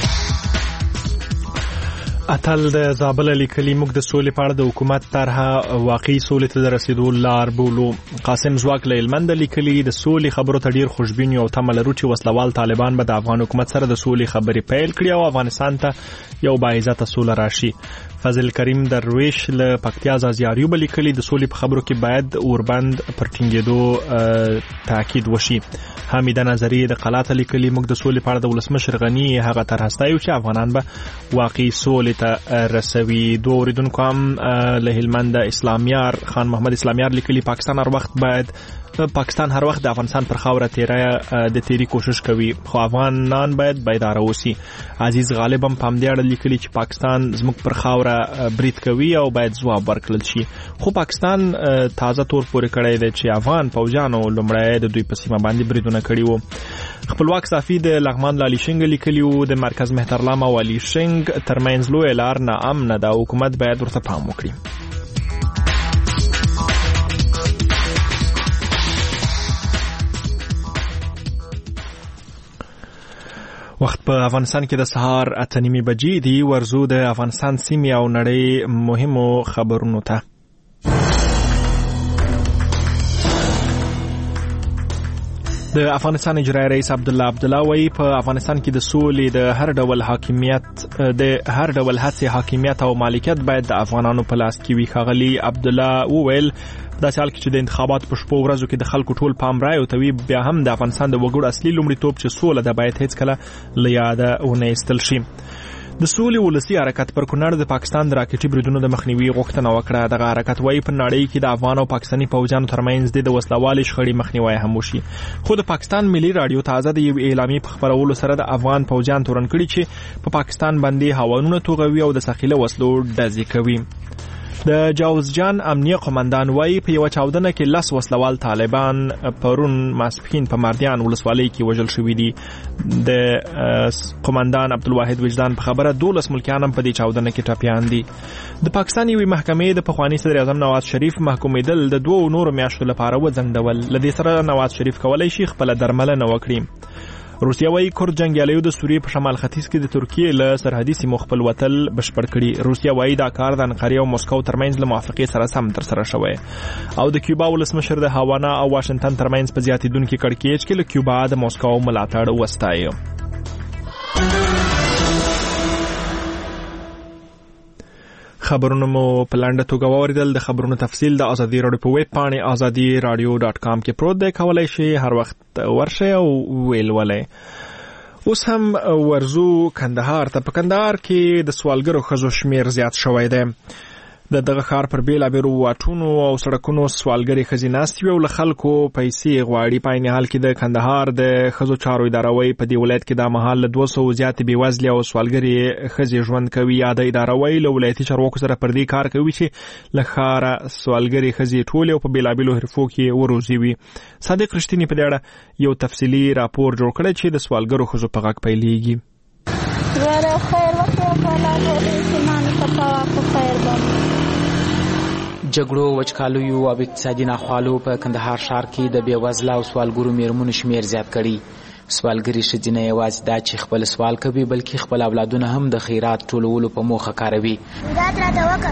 اتل د زابل لیکلي موږ د سولې په اړه د حکومت طرحه واقعي سولې ته د رسیدو لار بولو. قاسم زواک له هلمند لیکلي د سولې خبرو ته ډیر خوشبین او تمه لرو چې وسلوال طالبان به د افغان حکومت سره د سولې خبرې پیل کړي او افغانستان ته یو باعزته سوله راشي. فضل کریم درویش له پکتیا زازیاریو لیکلي د سولې په خبرو کې باید اوربند پر ټینګېدو تاکید وشي. حمیده نظری د قلات لیکلي موږ د سولې په اړه د ولسمشر غنی هغه طرح ستایو چې افغانان به واقعي سولې ته رسوي. دوه اوریدونکو هم له هلمند اسلامیار خان محمد اسلامیار لیکلي پاکستان هر وخت د افغانستان پر خاوره تیری کوشش کوي خو افغانان باید بیدار اوسي. عزیز غالب هم په همدې اړه لیکلي چې پاکستان زموږ پر خاوره برید کوي او باید ځواب ورکړل شي. خو پاکستان تازه تور پورې کړی دی چې افغان فوجانو لومړی د دوی په سیمه باندې بریدونه کړي وو. خپلواک صحافي د لغمان لالي شنګ لیکلیو د مرکز مهترلام او علي شنګ ترمنځ لوی لار ناامنه ده، حکومت باید ورته پام وکړي. وخت په افغانستان کې د سهار 8:30 بجې دی. ورزو د افغانستان سیمې او نړۍ مهمو خبرونو ته. د افغانستان اجرایي رئیس عبدالله عبدالله وایي په افغانستان کې د سولې د هر ډول هڅې حاکمیت او مالکیت باید د افغانانو په لاس کې وي. ښاغلي عبدالله وویل داسې حال کې چې د انتخاباتو په شپو ورځو کې د خلکو ټول پام رایوتوي، بیا هم د افغانستان د وګړو اصلي لومړیتوب چې سوله ده باید هیڅکله له یاده ونه ایستل شي. د سولې ولسي حرکت پر کونړ د پاکستان د راکټي بریدونو د مخنیوي غوښتنه وکړه. دغه حرکت وایي په نړۍ کې د افغان او پاکستاني پوځیانو ترمنځ د وسلوالې شخړې مخنیوي هم وشي. خو د پاکستان ملي رادیو تازه د یو اعلامیې په خبرولو سره د افغان پوځیان تورن کړي چې په پاکستان باندې هاوانونه توغوي او د ثقيله وسلو ډزې کوي. د جاوزجان امنیه قومندان وایي په یو چاودنه کې 10 وسلوال طالبان پرون ماسپښین په مردیان ولسوالۍ کې وژل شوي دي. د قومندان عبدالواحد وجدان په خبره 12 ملکیان هم په دې چاودنه کې ټپیان دي. د پاکستان یوې محکمې د پخواني صدر اعظم نواز شریف محکومېدل د 2 نورو میاشتو لپاره وځنډول. لدې سره نواز شریف کولای شي خپل درملنه وکړي. روسیا وايي کورد جنگیالیو د سوریې په شمال ختیځ کې د ترکیې له سرحدي سیمو خپل وتل بشپړ کړي. روسیا وايي دا کار د انقرې او مسکو ترمنځ له موافقې سره سم ترسره شوی. او د کیوبا ولسمشر د هاوانا او واشنگټن ترمنځ په زیاتېدونکي کړکېچ کې له کیوبا د مسکو ملاتړ وستایي. خبرونه مو په لنډه توګه واوریدل. د خبرونو تفصیل د ازادي راډیو په ویب پاڼې azadiradio.com کې پروت دی. کولای شئ هر وخت ورشئ او ویلولئ. اوس هم ورزو کندهار ته. په کندهار کې د سوالګرو ښځو شمیر زیات شوی دی. دغه ښار پر بیلابیلو واټونو او سړکونو سوالګرې ښځې ناستې وي او له خلکو پیسې غواړي. په عین حال کې د کندهار د ښځو چارو اداره وایي په دې ولایت کې دا مهال له 200 زیاتې بېوزلې او سوالګرې ښځې ژوند کوي. یا د اداره وایي له ولایتي چارواکو سره پر دې کار کوي چې له ښاره سوالګرې ښځې ټولې او په بیلابیلو حرفو کې وروزي وي. صادق رښتیني په دې اړه یو تفصیلي راپور جوړ کړی چې د سوالګرو ښځو په غږ پیلېږي. جګړو، وچکالیو او اقتصادي ناخوالو په کندهار ښار کې د بېوزله او سوالګرو میرمنو شمیر زیات کړي. سوالګري ښځې نه یوازې دا چې خپل سوال کوي بلکې خپل اولادونه هم د خیرات ټولولو په موخه کاروي. دا راته وکړه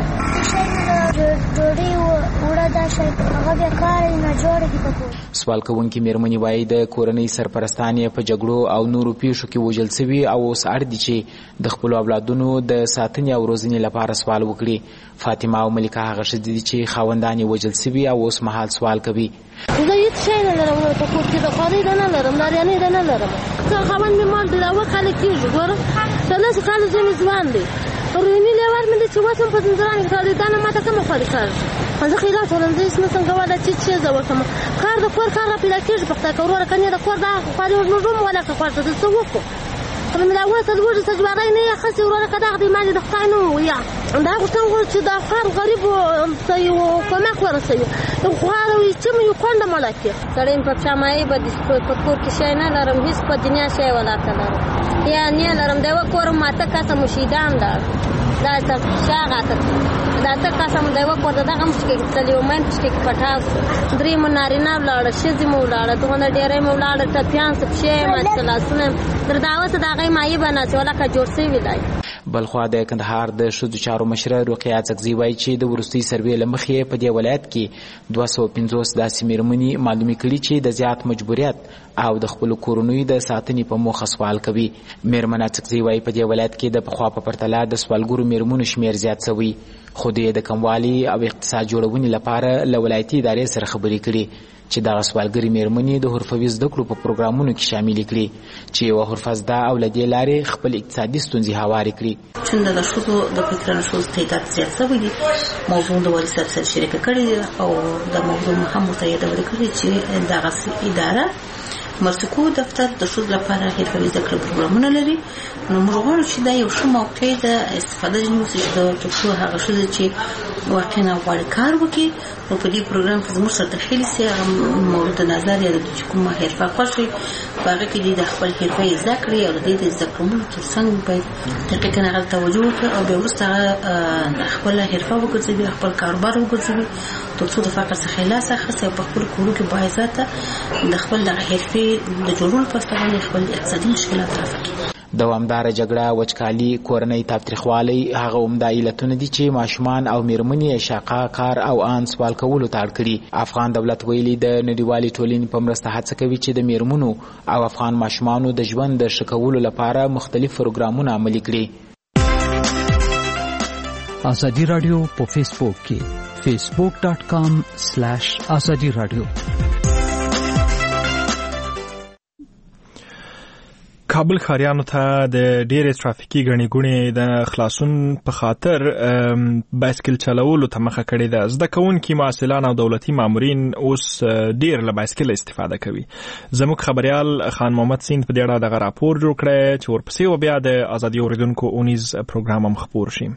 ډوډۍ وړه دا شی هغه بیا کار نه جوړ دي په کور. سوال کوونکې میرمنې وایي د کورنۍ سرپرستان یې په جګړو او نورو پیښو کې وژل سوي او اوس اړ دي چې د خپلو اولادونو د ساتنې او روزنې لپاره سوال وکړي. فاطمه او ملکه هغه ښځې دي چې خاوندان یې وژل سوي او اوس مهال سوال کوي. زه هیڅ شی نه لرم په کور کې، د خوارۍ ده نه لرم، لاریانۍ ده نه لرم. که خاوند مې مال دی اوه کاله کېږي ګوره د 10 کاله زوی مې ځوان دی. روحاني لیوال مې دی چې اوس هم په زندان کې کار دی. دا نه ماته کومه خواري کار زه خیرات ولم، زه هېڅ نه شم کولی چې څه زه وکړم. کار د کور کار را پیدا کېږي په خدای که وروره که نه د کور دا خواري موږ هم ولکه خوار ته څه وکړو. که مې دا اوس د وږي سجوارۍ نه یې اخیستې وروره که دغه دی ما دې د خدای نه وویا دا غوښتم چې دا خوار غریبو ته یو کمک ورسوي. خوار وي چې مې یو کونډه مړه کړي. سړی مې په پښه مایې به په کور کې شی نه لرم، هېڅ په دنیا شی ولاته لرم یا نه لرم. د یوه کور ماته کسه مو شهیدان لاړ دا ته شاغاته دا ته کسه مو د یوه کور د دغه مشکې تللي و مین پشکې کې پټاو سو. درې مو نارینه ولاړه، ښځې مو ولاړه، دغونه ډېری مو ولاړه، ټپیان سو، پښې یې مات سو، لاسونه تر دا اوسه د هغې مایې به ناڅي ولکه جوړ سوي دی. بلخوا د کندهار د ښځو چارو مشره رقیه څکزي وایي چې د وروستي سروې له مخې په دې ولایت کې 250 داسې میرمنې معلومې کړي چې د زیات مجبوریت او د خپلو کورنیو د ساتنې په موخه سوال کوي. میرمنه څکزي وایي په دې ولایت کې د پخوا په پرتله د سوالګرو میرمنو شمیر زیات شوی، خو د کموالي او اقتصاد جوړونې لپاره له ولایتي ادارې سره خبرې کړي چې دغه سوالګرې میرمنې د حرفوي زده کړو په پروګرامونو کې شاملې کړي چې یوه حرفه زده او له دې لارې خپل اقتصادي ستونزې هوارې کړي. چون د ښځو د فکرانو ښځو تعداد زیات شوی دی. موضوع د والي صاحب سره شریکه کړې او د موضوع هم ورته یادونه کړې چې دغه اداره مرسکو دفتر د ښځو لپاره حرفوي زده کړې پروګرامونه لري. نو موږ غواړو چې دا یو ښه موقع ده استفاده ځینې وشي تر څو هغه ښځې چې واقعا غواړي کار وکړي نو په دې پروګرام کې زموږ سره دخیل شي. هغه مورد نظر یا د چې کومه حرفه خوښ وي په هغه کې د خپل حرفه یې زده کړي او د دې د زده کړو ترڅنګ باید دقیقاً هغه توجه وکړي او بیا وروسته خپل حرفه وګرځوي خپل کاروبار وګرځوي تر څو د فقر څخه خلاص اخلي او په خپل کورو کې باعثاته د خپل د حرفې د جوړولو په سترګې خپل اقتصادي مشکلات رافع کړي. دوامداره جګړه، وچکالي، کورنۍ تاوتریخوالی هغه عمده علتونه دي چې ماشومان او میرمنې شاقه کار او ان سوال کولو ته اړ کړي. افغان دولت ویلي د نړیوالې ټولنې په مرسته هڅه کوي چې د میرمنو او افغان ماشومانو د ژوند د ښه کولو لپاره مختلف پروګرامونه عملي کړي. ازادي رادیو په فیسبوک کې facebook.com/azadi radio. کابل ښاریانو ته د ډېرې ترافیکي ګڼې ګوڼې د خلاصون په خاطر بایسکل چلولو ته مخه کړې ده. زده کوونکي، محصلان او دولتي مامورین اوس ډېر له بایسکل استفاده کوي. زموږ خبریال خان محمد سیند په دې اړه دغه راپور جوړ کړی چې ورپسې و بیا د ازادي اوریدونکو اونیز پروګرام هم خپور شي.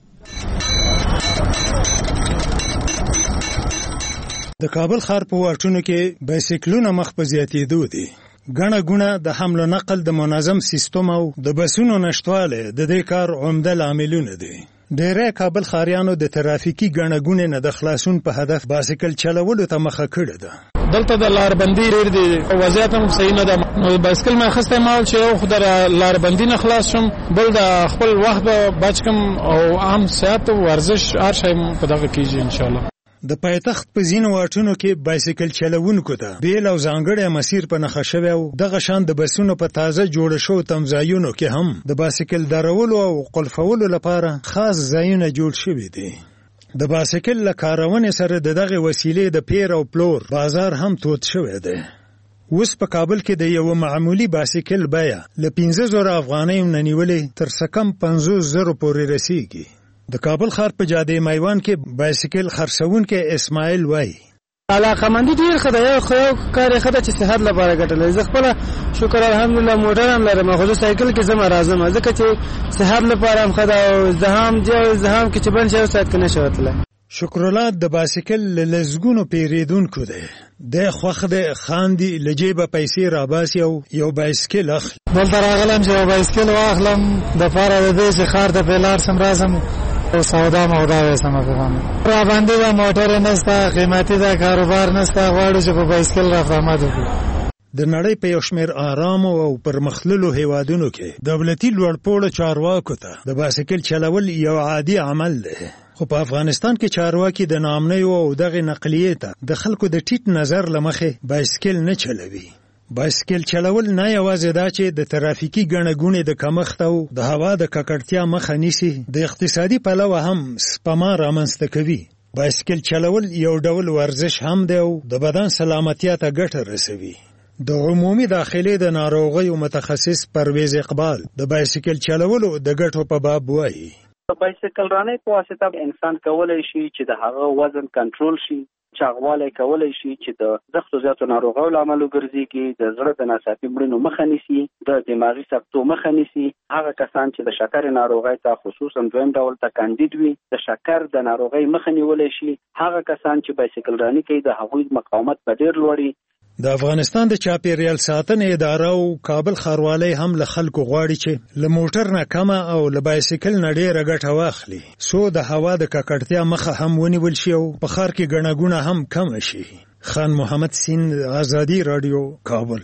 د کابل ښار په واټونو کې بایسکلونه مخ په زیاتېدو دي. ګڼه ګوڼه، د حمل و نقل د منظم سیستم او د بسونو نشتوالی د دې کار عمده لاملونه دي. ډیری کابل ښاریانو د ترافیکي ګڼه ګوڼې نه د خلاصون په هدف بایسکل چلولو ته مخه کړې ده. دلته د لاربندي ډېر دي، وضعیت هم صحیح نه ده. نو بایسکل مې اخیستی مال چې یو خو د لاربندي نه خلاص شم، بل د خپل وخت به بچ کم او عام صحت ورزش هر شی په دغه کېږي انشاءالله. د پایتخت په ځینو واټونو کې بایسکل چلوونکو ته بیل او ځانګړی مسیر په نښه شوی او دغه شان د بسونو په تازه جوړ شوو تمځایونو کې هم د بایسکل درولو او قلفولو لپاره خاص ځایونه جوړ شوي دي. د بایسکل له کارونې سره د دغه وسیلې د پیر او پلور بازار هم تود شوی دی. اوس په کابل کې د یو معمولی بایسکل بیه له 15,000 افغانیو نه نیولې تر څه کم 50,000 پورې رسیږي. د کابل ښار په جاده میوان کې بایسکل خرڅونکی اسماعیل وایي علاقمندي ډېر ښه ده. یو کار یې ښه ده چې صحت لپاره ګټه لري. زه خپله شکر الحمدلله موټر هم لرم خو زه سایکل کې ځم راځم ځکه چې صحت لپاره هم ښه ده او ازدحام دی او ازدحام کې چې بند شي یو ساعت کې نه شي وتلی. شکرالله د بایسکل له لسګونو پیرودونکو دی. دی خوښ دی، خاندي، له جیبه پیسې راباسي او یو بایسکل اخلي. دلته راغلم چې یو بایسکل واخلم دپاره د دې چې ښار ته پرې لاړ شم راسم او سودا مودا وسم په باندې را باندې دا موټر نسته، قیمتي دا کاروبار نسته، غواړو چې په بایسکل رافرماد وکړو. د نړۍ په یو شمېر آرامو او پرمختللو هیوادونو کې دولتي لوړپوړو چارواکو ته د بایسکل چلول یو عادي عمل دی. خو په افغانستان کې چارواکي د ناامنیو او دغه نقلیې ته د خلکو د ټیټ نظر له مخې بایسکل نه چلوي. بایسکل چلول نه یوازې دا چې د ترافیکي ګڼه ګوڼې د کمښت او د هوا د ککړتیا مخه نیسي، د اقتصادي پلوه هم سپما رامنځته کوي. بایسکل چلول یو ډول ورزش هم دی او د بدن سلامتیا ته ګټه رسوي. د عمومي داخلي د ناروغیو متخصص پرویز اقبال د بایسکل چلولو د ګټو په باب وایي. بایسکل رانۍ په واسطه انسان کولی شي چې د هغه وزن کنټرول شي، چاغوالی کولی شي چې د سختو زیاتو ناروغیو له امله وګرځېږي، د زړه د ناڅاپي مړینو مخه نیسي، د دماغي سکتو مخه نیسي. هغه کسان چې د شکر ناروغۍ ته خصوصا دویم ډول ته کاندید وي، د شکر د ناروغۍ مخه نیولی شي. هغه کسان چې بایسکل رانۍ کوي د هغوی مقاومت به ډېر لوړي. د افغانستان د چاپیریال ساتنې اداره او کابل ښاروالۍ هم له خلکو غواړي چې له موټر نه کمه او له بایسکل نه ډېره ګټه واخلي، څو د هوا د ککړتیا مخه هم ونیول شي او په ښار کې ګڼه ګوڼه هم کمه شي. خان محمد سیند، ازادي رادیو، کابل.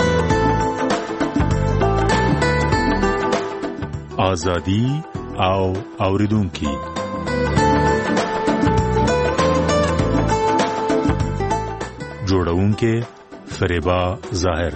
ازادي او اوریدونکي جوړونکي فریبا ظاهر.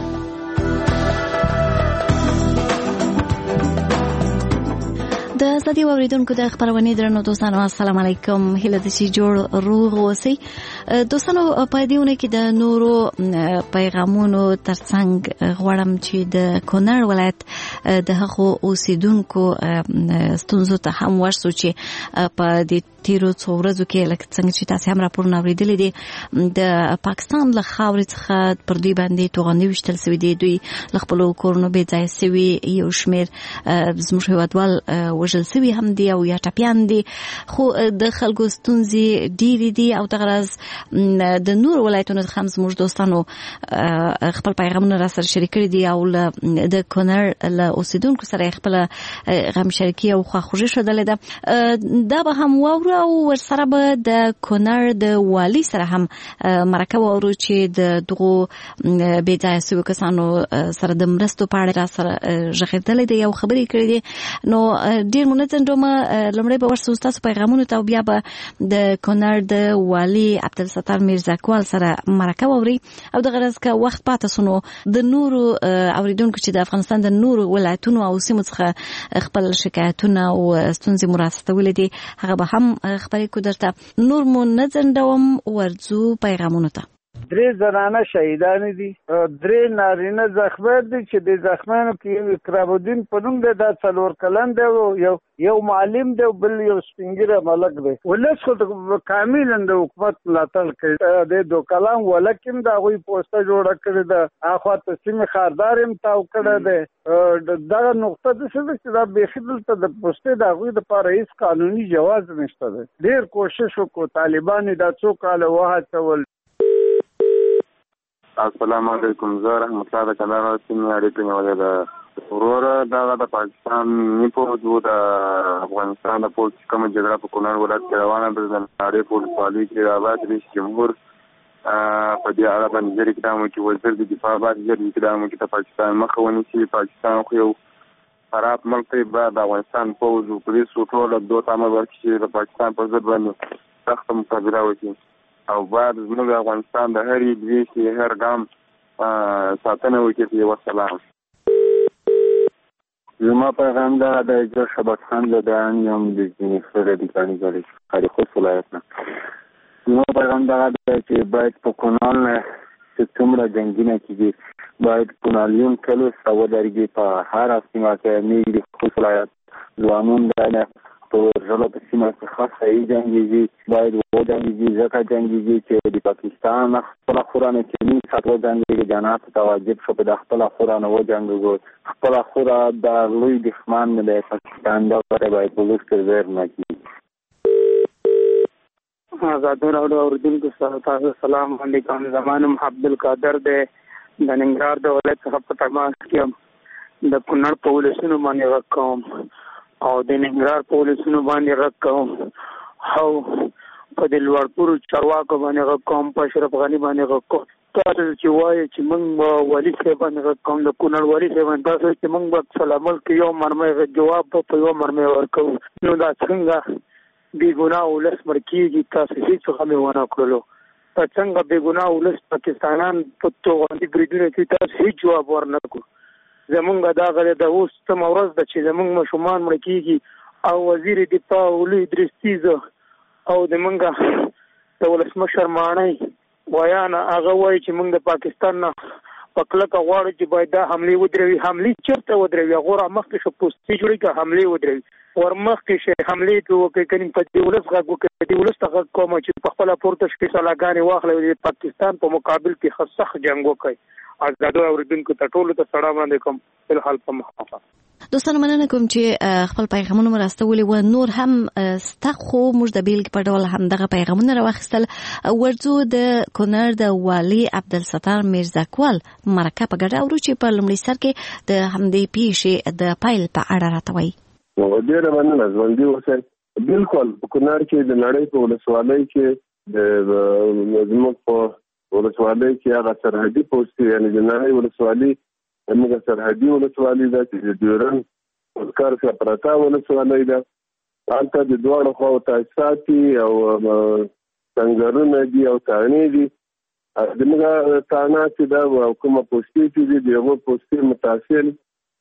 د ازادي اوریدونکو د خبرونې درنو دوستانو السلام علیکم. هیله ده چې جوړ روغ اوسئ. دوستانو په دې ونه کې د نورو پیغامونو ترڅنګ غواړم چې د کونړ ولایت د هغو اوسیدونکو ستونزو ته هم ورسو چې په دې تیرو څو ورځو کې لکه څنګه چې تاسو هم راپورونه اورېدلي دي د پاکستان له خاورې څخه پر دوی باندې توغندي ویشتل سوي دي. دوی له خپلو کورونو بې ځایه سوي، یو شمېر زموږ هېوادوال وژل سوي هم دي او یا ټپیان دي. خو د خلکو ستونزې ډېرې دي او دغه راز د نورو ولایتونو څخه هم زموږ دوستانو خپل پیغامونه راسره شریک کړي دي او د کونړ له اوسیدونکو سره یې خپله غمشریکي او خواخوږي ښودلې ده. دا به هم واورو او ورسره به د کونړ د والي سره هم مرکه واورو چې د دغو بې ځایه سویو کسانو سره د مرستو په اړه راسره غږېدلی دی او خبرې کړې دي. نو ډېر مو نه ځنډومه، لومړی به ورسو ستاسو پیغامونو ته او بیا به د کونړ د والي عبدالستار میرزاکوال سره مرکه واوري. او دغه راز که وخت پاته سو نو د نورو اوریدونکو چې د افغانستان د نورو ولایتونو او سیمو څخه خپل شکایتونه او ستونزې مو راستولې دي هغه به هم خبرې کو درته. نور مو نه ځنډوم، ورځو پیغامونو ته. 3 زنانه شهیدان دي، 3 نارینه زخمیان دي چې د زخمیانو کې اکرام الدین په نوم دی، دا 4 کلن دی، یو معلم دی، بل یو سپینګیره ملک دی. ولس خو کاملا د حکومت ملاتړ کوي. د 2 کلن ولک هم د هغوی پوسټه جوړه کړې ده، اخوا تسلیم خاردار هم تاو کړی دی. دغه نقطه داسې ده چې دا بیخي دلته د پوسټې د هغوی دپاره هېڅ قانوني جواز نشته دی. ډېر کوشش وکړو، طالبان یې دا 2 کاله وهڅول. السلام علیکم. زه رحمت الله د کندهار سیمې اړیکې نیولې ده. وروره دغه د پاکستان پوځ و د افغانستان د پوځ کومه جګړه په کونړ ولایت کې روانه ده، د نړۍ په ولسوالۍ کې آباد رئیس جمهور په دې اړه باندې ژر اقدام وکړي. وزیر د دفاع باید ژر اقدام وکړي د پاکستان مخه ونیسي. پاکستان خو یو خراب ملک دی، باید د افغانستان پوځ او پولیسو ټوله دوه عمل ورکړي چې د پاکستان پر ضد باندې سخته مقابله وکړي او باید زموږ د افغانستان د هرې لویشتې هر ګام ساتنه وکړي. وسلام. زما پیغام دا د جوش شبت خان لدان یم د جنیفر ردیکانی گلی خالی خود ولایت نه. زما پیغام دا چې باید په کونړ نه چې څومره جنګونه کېږي باید کونړیون کلو سره ودرېږي. په هره سیمه کې میږ د خود ولایت ځوانون دا په ژړه په سیمه کې خاص صحیح جنګېږي، باید وجنګېږي. ځکه جنګېږي چې د پاکستان خپله خوره نه چې نیم ساعت وجنګېږي، جنات ته واجب شو په د خپله خوره نه وجنګېږو. خپله خوره د لوی دښمن نه دی پاکستان، دغه باید په لوس کې زیر نه کېږي. آزادو راډیو اورېدونکو سره تاسو سلام علیکم. زما نوم عبدالقادر دی، د ننګرهار د ولایت څخه په تماس کې یم. د کونړ په ولسونو باندې غږ کوم او د ننګرهار په ولسونو باندې غږ کوم او په د لوړپورو چارواکو باندې غږ کوم، په اشرف غني باندې غږ کوم. تاسو چې وایي چې موږ به والي صاحب باندې غږ کوم، د کونړ والي صاحب باندې تاسو چې موږ به سلامل کې یو مرمۍ جواب په یو مرمۍ ورکوو، نو دا څنګه بې ګناه ولس مړ کېږي؟ تاسو هېڅ هم یې ونه کړلو. په څنګه بې ګناه ولس پاکستانان په توغندي بریدونه کوي، تاسو هېڅ جواب ورنه کړو. زمونږ دغه د اوس سمه ورځ ده چې زمونږ ماشومان مړه کېږي او وزیر دفاع اولو ادریس تیزه او زمونږ د ولسمشر ماڼۍ ویانه هغه وایي چې موږ د پاکستان نه په کلکه غواړو چې باید دا حملې ودروي. حملې چېرته ودروي؟ هغه رامخکې شه پوستې جوړې کړه حملې ودروي، ورمخکې شه حملې پرې وکړي. کني په دې ولس غږ وکړي، دې ولس ته غږ کوم چې په خپله پورته شپې سلاګانې واخلئ، د پاکستان په مقابل کې ښه سخت جنګ وکړي. آزادو اورېدونکو ته ټولو ته سلام علیکم. فلحال په مخه دوستانو مننه کوم چې خپل پیغامونه مو راستولي و. نور هم ستا خو موږ د بیلګې په ډول هم دغه پیغامونه راواخیستل. ورځو د کونړ د والي عبدالستار میرزاکوال مرکه په ګډه اورو چې په لومړي سر کې د همدې پیښې د پایل په اړه راته وایي. ډېره مننه. ژوندي اوسئ. بالکل په کونړ کې د نړۍ په ولسوالۍ کې زموږ په ولسوالۍ کې هغه سرحدي پوسټ یعنې د نړۍ ولسوالۍ زموږ سرحدي ولسوالۍ ده چې د ډیورنډ کار څخه پرته ولسوالۍ ده. هلته د دواړو خواو تاسیسات دي او سنګرونه دي او تاڼې دي. زموږ تاڼه چې ده کومه پوسټې چې دي د هغو پوسټې متاثر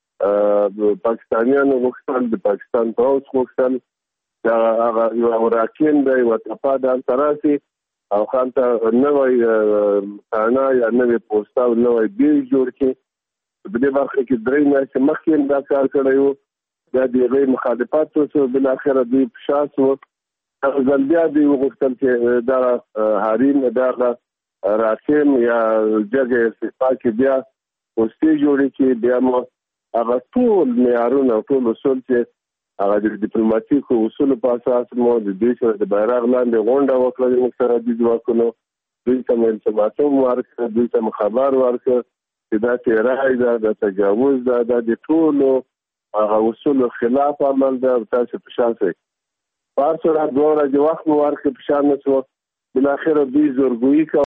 پاکستانیانو غوښتل، د پاکستان پوځ غوښتل هغه یو راکین دی یوه تپه ده هلته راسي او خان ته نوې ثانا یا نوې پوسټا او نوې بیل جوړ کړي. په دې برخه کې درې میاشتې مخکې دا کار کړی و. بیا د هغې مخالفت وشو، بالاخره دوی په شا شو. هغه ځل بیا دوی وغوښتل چې دا حریم دغه راسم یا جګې استعفا کې بیا پوسټې جوړې کړي. بیا مو هغه ټول معیارونه او ټول اصول چې هغه د ډیپلوماټیکو اصولو په اساس مو د دوی سره د بیرغ لاندې غونډه وکړه. موږ سره د ځواکونو دوی ته التماسوم ورکړه، دوی ته خبر ورکړه چې دا تیری ده، دا تجاوز ده، دا د ټولو هغه اصولو خلاف عمل ده، تاسو په شان شئ. په هر صورت 2 ورځې وخت مو ورکړه، په شان نه شو. بالاخره دوی زورګویي